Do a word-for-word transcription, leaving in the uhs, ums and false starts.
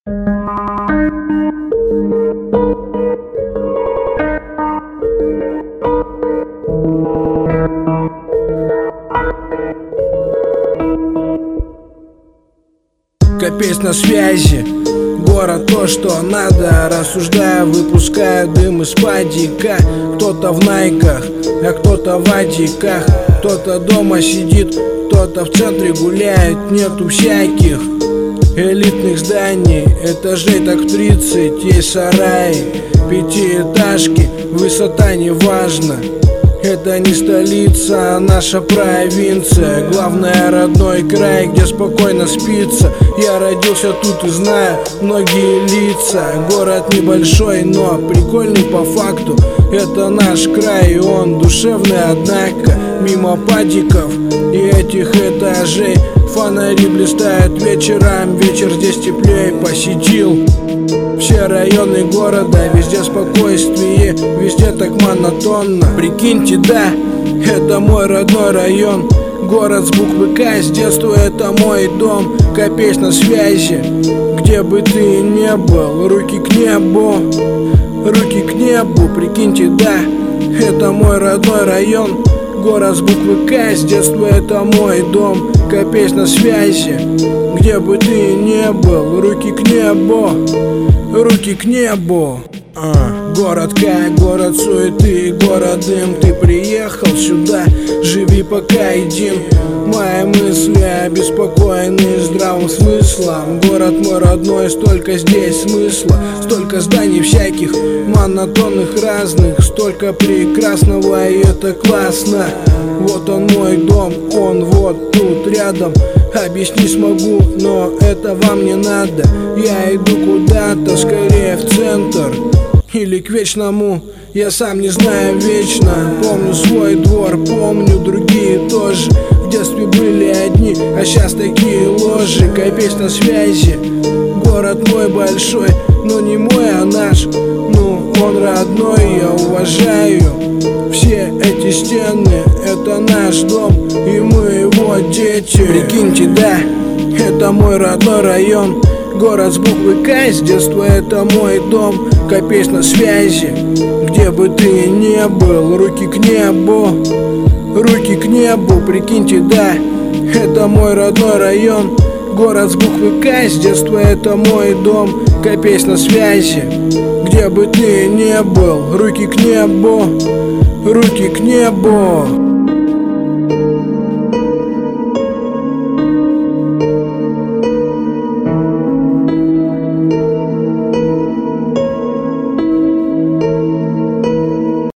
Капец на связи, город то, что надо. Рассуждая, выпускаю дым из падика. Кто-то в найках, а кто-то в адиках. Кто-то дома сидит, кто-то в центре гуляет. Нету всяких элитных зданий, этажей так в тридцать. Есть сараи, пятиэтажки, высота не важна. Это не столица, а наша провинция. Главное, родной край, где спокойно спится. Я родился тут и знаю многие лица. Город небольшой, но прикольный по факту. Это наш край, и он душевный, однако. Мимо падиков и этих этажей фонари блистают вечером. Вечер здесь теплее, посетил все районы города, везде спокойствие, везде так монотонно. Прикиньте, да, это мой родной район. Город с буквы К, с детства это мой дом. Капец на связи, где бы ты ни был. Руки к небу, руки к небу. Прикиньте, да, это мой родной район. Город с буквы К, с детства это мой дом. Капец на связи, где бы ты ни был. Руки к небу, руки к небу. а. Город К, город суеты, город дым. Ты приехал сюда, живи пока един. Мои мысли обеспокоены здравым смыслом. Город мой родной, столько здесь смысла. Столько зданий всяких, монотонных разных. Столько прекрасного, и это классно. Вот он мой дом, он вот тут рядом. Объяснить смогу, но это вам не надо. Я иду куда-то, скорее в центр или к вечному, я сам не знаю вечно. Помню свой двор, помню другие тоже. В детстве были одни, а сейчас такие ложи. Капец на связи, город мой большой, но не мой, а наш. Ну, он родной, я уважаю все эти стены. Это наш дом, и мы его дети. Прикиньте, да, это мой родной район. Город с буквы К, с детства это мой дом. Капец на связи, где бы ты ни был. Руки к небу, руки к небу. Прикиньте, да, это мой родной район. Город с буквы К, с детства это мой дом. Капец на связи, где бы ты ни был. Руки к небу, руки к небу.